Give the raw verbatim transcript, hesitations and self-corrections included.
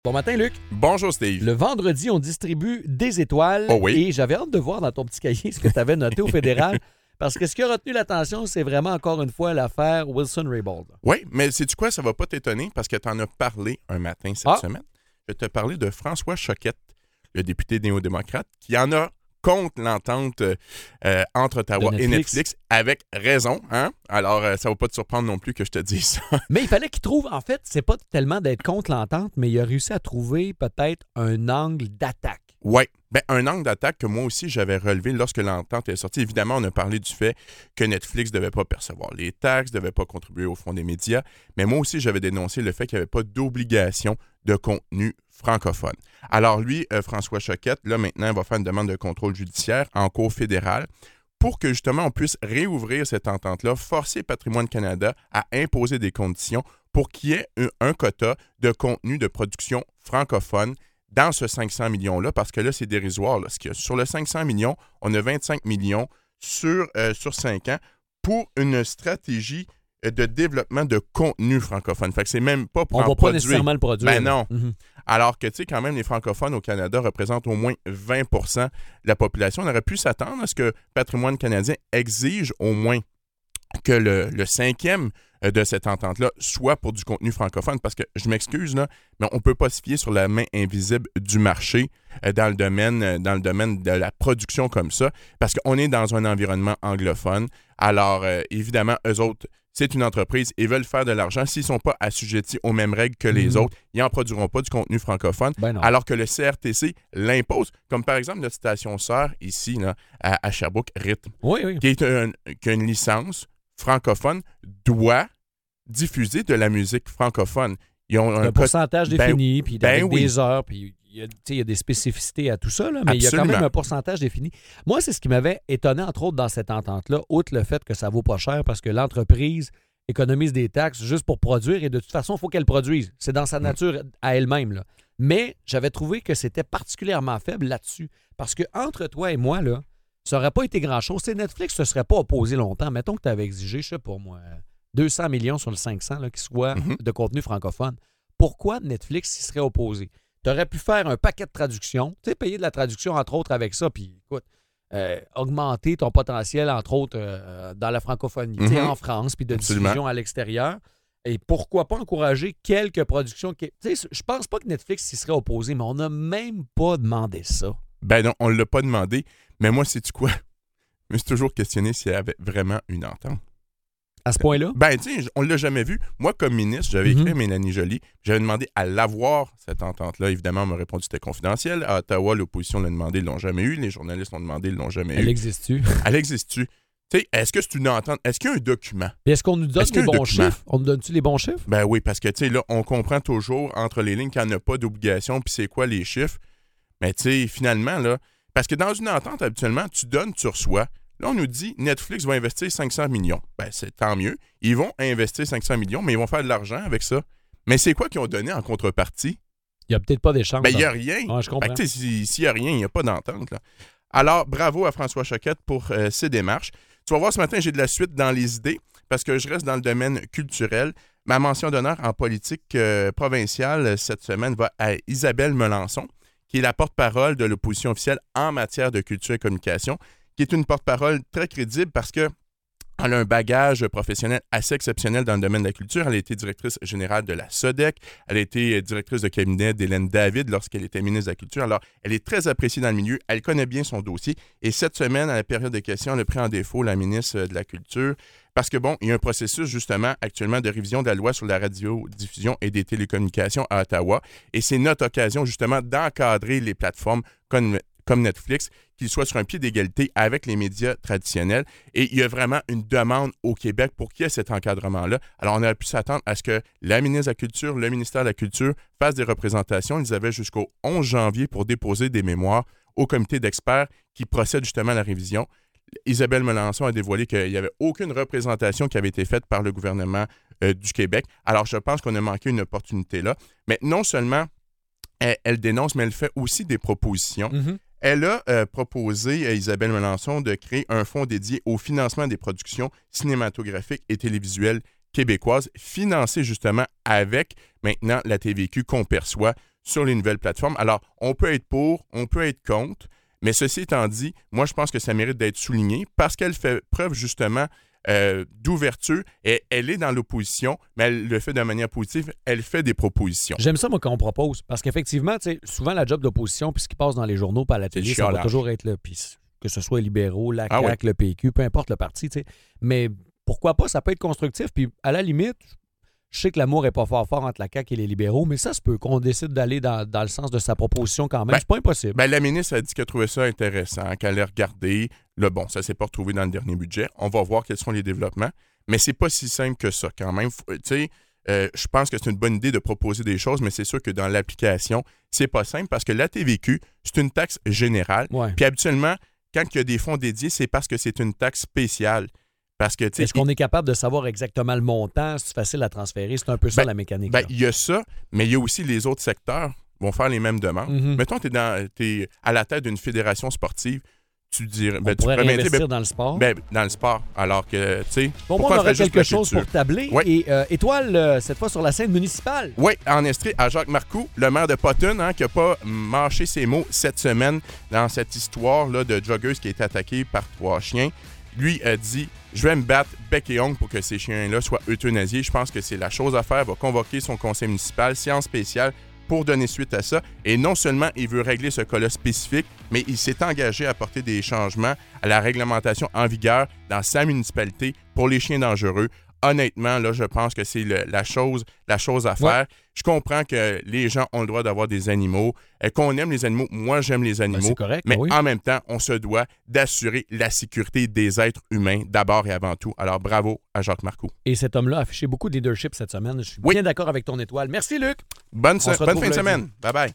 Bon matin, Luc. Bonjour, Steve. Le vendredi, on distribue des étoiles. Oh oui. Et j'avais hâte de voir dans ton petit cahier ce que tu avais noté au fédéral. Parce que ce qui a retenu l'attention, c'est vraiment encore une fois l'affaire Wilson-Raybould. Oui, mais sais-tu quoi? Ça va pas t'étonner parce que tu en as parlé un matin cette ah. semaine. Je vais te parler de François Choquette, le député néo-démocrate, qui en a contre l'entente euh, entre Ottawa Netflix. et Netflix, avec raison. Hein? Alors, euh, ça va pas te surprendre non plus que je te dise ça. Mais il fallait qu'il trouve, en fait, c'est pas tellement d'être contre l'entente, mais il a réussi à trouver peut-être un angle d'attaque. Oui. Ben, un angle d'attaque que moi aussi j'avais relevé lorsque l'entente est sortie. Évidemment, on a parlé du fait que Netflix ne devait pas percevoir les taxes, ne devait pas contribuer au fonds des médias, mais moi aussi j'avais dénoncé le fait qu'il n'y avait pas d'obligation de contenu francophone. Alors lui, euh, François Choquette, là maintenant, il va faire une demande de contrôle judiciaire en cour fédérale pour que justement on puisse réouvrir cette entente-là, forcer Patrimoine Canada à imposer des conditions pour qu'il y ait un, un quota de contenu de production francophone dans ce cinq cents millions-là, parce que là, c'est dérisoire. Là, ce qu'il y a. Sur le cinq cents millions, on a vingt-cinq millions sur, euh, sur cinq ans pour une stratégie de développement de contenu francophone. Fait que c'est même pas pour On en va pas produire. nécessairement le produire. Ben non. Mm-hmm. Alors que, tu sais, quand même, les francophones au Canada représentent au moins vingt pour cent de la population. On aurait pu s'attendre à ce que Patrimoine canadien exige au moins que le, le cinquième de cette entente-là soit pour du contenu francophone, parce que, je m'excuse, là, mais on ne peut pas se fier sur la main invisible du marché euh, dans le domaine, euh, dans le domaine de la production comme ça, parce qu'on est dans un environnement anglophone. Alors, euh, évidemment, eux autres, c'est une entreprise, ils veulent faire de l'argent. S'ils ne sont pas assujettis aux mêmes règles que les mmh. autres, ils n'en produiront pas du contenu francophone, ben alors que le C R T C l'impose, comme par exemple notre station sœur ici, là, à, à Sherbrooke, Rythme, oui, oui. qui, est un, qui a une licence francophone, doit diffuser de la musique francophone. Ils ont un, un pourcentage co- défini, ben, puis ben avec oui. des heures, puis il y, a, il y a des spécificités à tout ça, là, mais Absolument. il y a quand même un pourcentage défini. Moi, c'est ce qui m'avait étonné, entre autres, dans cette entente-là, outre le fait que ça vaut pas cher parce que l'entreprise économise des taxes juste pour produire, et de toute façon, il faut qu'elle produise. C'est dans sa nature mmh. à elle-même. Là. Mais j'avais trouvé que c'était particulièrement faible là-dessus, parce que entre toi et moi, là, ça n'aurait pas été grand-chose. T'sais, Netflix ne se serait pas opposé longtemps. Mettons que tu avais exigé, je sais pas moi, deux cents millions sur le cinq cents là, qui soit mm-hmm. de contenu francophone. Pourquoi Netflix s'y serait opposé? Tu aurais pu faire un paquet de traductions, tu sais, payer de la traduction, entre autres, avec ça, puis écoute, euh, augmenter ton potentiel, entre autres, euh, dans la francophonie, mm-hmm. tu sais, en France, puis de Absolument. diffusion à l'extérieur. Et pourquoi pas encourager quelques productions? Qui... Tu sais, je pense pas que Netflix s'y serait opposé, mais on n'a même pas demandé ça. Ben non, on ne l'a pas demandé. Mais moi, sais-tu quoi? Je me suis toujours questionné s'il y avait vraiment une entente. À ce point-là? Ben, tu sais, on ne l'a jamais vu. Moi, comme ministre, j'avais écrit mm-hmm. à Mélanie Joly, j'avais demandé à l'avoir, cette entente-là. Évidemment, on m'a répondu que c'était confidentiel. À Ottawa, l'opposition l'a demandé, ils ne l'ont jamais eu. Les journalistes l'ont demandé, ils ne l'ont jamais Elle eu. Elle existe-tu? Elle existe-tu? Tu sais, est-ce que c'est une entente? Est-ce qu'il y a un document? Et est-ce qu'on nous donne les bons document? chiffres? On nous donne-tu les bons chiffres? Ben oui, parce que, tu sais, là, on comprend toujours entre les lignes qu'il n'y en a pas d'obligation, puis c'est quoi les chiffres. Mais, tu sais, finalement, là, parce que dans une entente, habituellement, tu donnes, tu reçois. Là, on nous dit Netflix va investir cinq cents millions. Ben, c'est tant mieux. Ils vont investir cinq cents millions, mais ils vont faire de l'argent avec ça. Mais c'est quoi qu'ils ont donné en contrepartie? Il n'y a peut-être pas d'échange. Ben, il n'y a rien. Ouais, je comprends. Ben, s'il n'y a rien, il n'y a pas d'entente. Là. Alors, bravo à François Choquette pour euh, ses démarches. Tu vas voir, ce matin, j'ai de la suite dans les idées, parce que je reste dans le domaine culturel. Ma mention d'honneur en politique euh, provinciale cette semaine va à Isabelle Melançon, qui est la porte-parole de l'opposition officielle en matière de culture et communication, qui est une porte-parole très crédible parce qu'elle a un bagage professionnel assez exceptionnel dans le domaine de la culture. Elle a été directrice générale de la S O D E C. Elle a été directrice de cabinet d'Hélène David lorsqu'elle était ministre de la Culture. Alors, elle est très appréciée dans le milieu. Elle connaît bien son dossier. Et cette semaine, à la période de questions, elle a pris en défaut la ministre de la Culture parce que, bon, il y a un processus, justement, actuellement, de révision de la loi sur la radiodiffusion et des télécommunications à Ottawa. Et c'est notre occasion, justement, d'encadrer les plateformes comme, comme Netflix, qu'ils soient sur un pied d'égalité avec les médias traditionnels. Et il y a vraiment une demande au Québec pour qu'il y ait cet encadrement-là. Alors, on aurait pu s'attendre à ce que la ministre de la Culture, le ministère de la Culture fassent des représentations. Ils avaient jusqu'au onze janvier pour déposer des mémoires au comité d'experts qui procède justement à la révision. Isabelle Melançon a dévoilé qu'il n'y avait aucune représentation qui avait été faite par le gouvernement euh, du Québec. Alors, je pense qu'on a manqué une opportunité là. Mais non seulement elle, elle dénonce, mais elle fait aussi des propositions. Mm-hmm. Elle a euh, proposé, euh, Isabelle Melançon, de créer un fonds dédié au financement des productions cinématographiques et télévisuelles québécoises, financées justement avec, maintenant, la T V Q qu'on perçoit sur les nouvelles plateformes. Alors, on peut être pour, on peut être contre, mais ceci étant dit, moi, je pense que ça mérite d'être souligné parce qu'elle fait preuve, justement, euh, d'ouverture. Et elle est dans l'opposition, mais elle le fait de manière positive. Elle fait des propositions. J'aime ça, moi, quand on propose. Parce qu'effectivement, tu sais, souvent, la job d'opposition, puis ce qui passe dans les journaux, pas à la télé, ça va toujours être là. Puis que ce soit les libéraux, la C A Q, ah oui. le P Q, peu importe le parti, tu sais. Mais pourquoi pas, ça peut être constructif. Puis à la limite, je sais que l'amour n'est pas fort fort entre la C A Q et les libéraux, mais ça se peut qu'on décide d'aller dans, dans le sens de sa proposition quand même. Ben, c'est pas impossible. Ben, la ministre a dit qu'elle trouvait ça intéressant, qu'elle allait regarder. Là, bon, ça ne s'est pas retrouvé dans le dernier budget. On va voir quels sont les développements. Mais c'est pas si simple que ça quand même. Tu sais, euh, je pense que c'est une bonne idée de proposer des choses, mais c'est sûr que dans l'application, c'est pas simple parce que la T V Q, c'est une taxe générale. Ouais. Puis habituellement, quand il y a des fonds dédiés, c'est parce que c'est une taxe spéciale. Parce que, est-ce qu'on est capable de savoir exactement le montant? C'est facile à transférer? C'est un peu ça ben, la mécanique. Ben, il y a ça, mais il y a aussi les autres secteurs vont faire les mêmes demandes. Mm-hmm. Mettons, tu es à la tête d'une fédération sportive, tu dirais... On ben, pourrait tu réinvestir ben, dans le sport. Ben, dans le sport, alors que, tu sais... Bon, moi, on aurait quelque chose pour tabler. Oui. Et euh, Étoile, euh, cette fois sur la scène municipale. Oui, en Estrie, à Jacques Marcoux, le maire de Potton, hein, qui n'a pas mâché ses mots cette semaine dans cette histoire-là de joggeuse qui a été attaquée par trois chiens. Lui a dit « Je vais me battre bec et ongle pour que ces chiens-là soient euthanasiés. Je pense que c'est la chose à faire. » Il va convoquer son conseil municipal, séance spéciale, pour donner suite à ça. Et non seulement il veut régler ce cas-là spécifique, mais il s'est engagé à apporter des changements à la réglementation en vigueur dans sa municipalité pour les chiens dangereux. Honnêtement, là, je pense que c'est le, la, chose, la chose à faire. Ouais. Je comprends que les gens ont le droit d'avoir des animaux, euh, qu'on aime les animaux. Moi, j'aime les animaux. Ben, c'est correct, mais oui. en même temps, on se doit d'assurer la sécurité des êtres humains d'abord et avant tout. Alors, bravo à Jacques Marcoux. Et cet homme-là a affiché beaucoup de leadership cette semaine. Je suis oui. bien d'accord avec ton étoile. Merci, Luc. Bonne, se- bonne fin de semaine. Bye-bye.